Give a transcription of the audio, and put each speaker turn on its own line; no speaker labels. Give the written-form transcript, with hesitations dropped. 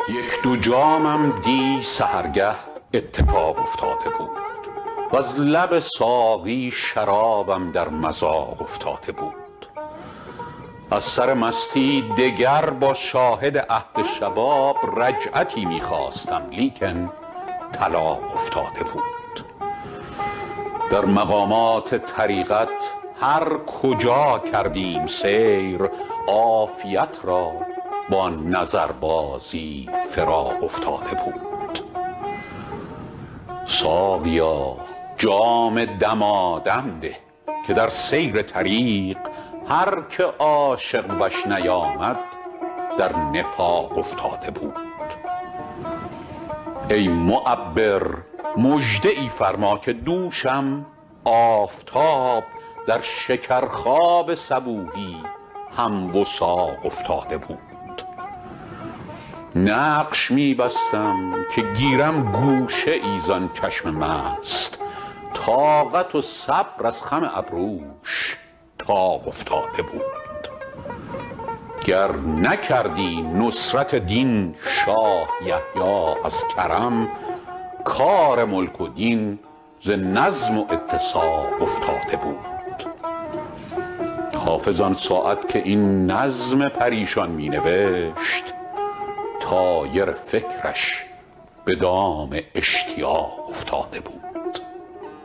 یک دو جامم دی سحرگه اتفاق افتاده بود و از لب ساقی شرابم در مذاق افتاده بود. از سر مستی دگر با شاهد عهد شباب رجعتی می‌خواستم، لیکن طلاق افتاده بود. در مقامات طریقت هر کجا کردیم سیر، عافیت را با نظربازی فراق افتاده بود. ساقیا جام دمادم ده که در سیر طریق هر که عاشق وش نیامد در نفاق افتاده بود. ای معبر مژده ای فرما که دوشم آفتاب در شکرخواب صبوحی هم وثاق افتاده بود. نقش می بستم که گیرم گوشه ای زان چشم مست، طاقت و صبر از خم ابروش طاق افتاده بود. گر نکردی نصرت دین شاه یحیی از کرم، کار ملک و دین ز نظم و اتساق افتاده بود. حافظ آن ساعت که این نظم پریشان می نوشت، طایر فکرش به دام اشتیاق افتاده بود.